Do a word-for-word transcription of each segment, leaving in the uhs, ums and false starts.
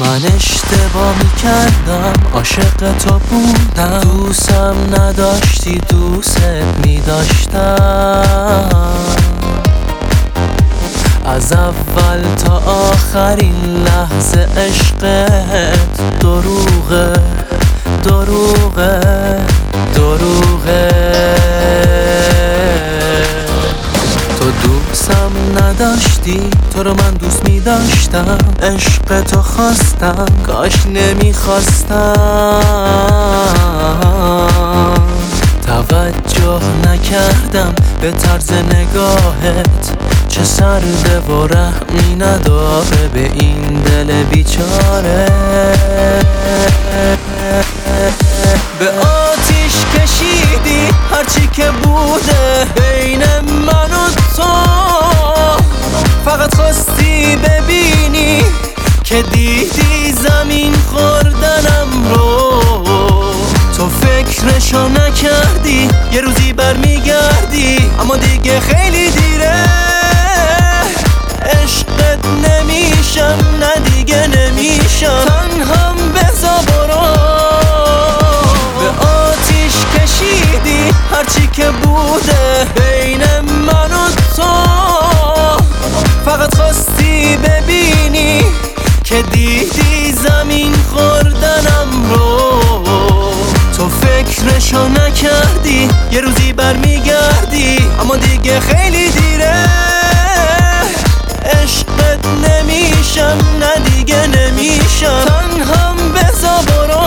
من اشتباه میکردم، عاشق تو بودم، دوستم نداشتی دوست میداشتم. از اول تا آخرین لحظه عشقت دروغه دروغه دروغه. تو دوستم نداشتی، تو رو من دوست میداشتم، عشق تو خواستم کاش نمیخواستم. توجه نکردم به طرز نگاهت، چه سرده و رحمی نداره به این دل بیچاره. به آتیش کشیدی هرچی که بوده بین من و تو، فقط خواستی ببینی که دیدی زمین خوردنم رو. تو فکرشو نکردی یه روزی برمیگردی، اما دیگه خیلی دیره. عشقت نمیشم، نه دیگه نمیشم، تنهام بذار برو. به آتیش کشیدی هرچی که بوده بین من و تو، فقط خواستی ببینی که دیدی زمین خوردنم رو. تو فکرشو نکردی یه روزی برمیگردی، اما دیگه خیلی دیره. عشقت نمیشم، نه دیگه نمیشم، تنهام بذار برو.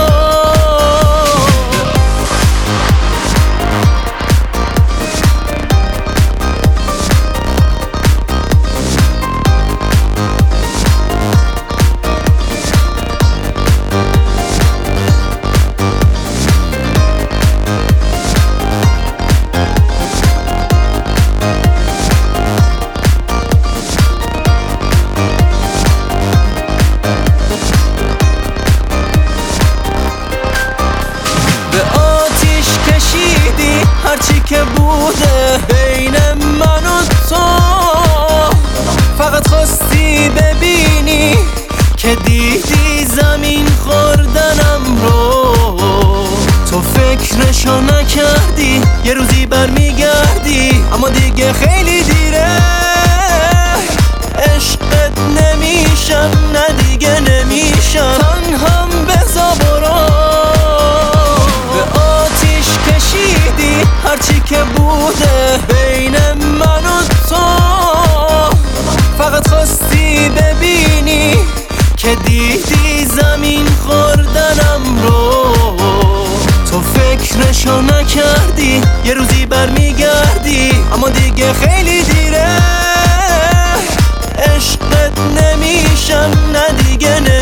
هرچی که بوده بین من و تو، فقط خواستی ببینی که دیدی زمین خوردنم رو. تو فکرشو نکردی یه روزی برمیگردی، اما دیگه خیلی دیره. عشقت نمیشم، نه دیگه نمیشم، تنهام بذار برو. هرچی که بوده بین من و تو، فقط خواستی ببینی که دیدی زمین خوردنم رو. تو فکرشو نکردی یه روزی برمیگردی، اما دیگه خیلی دیره. عشقت نمیشم، نه دیگه نمیشم.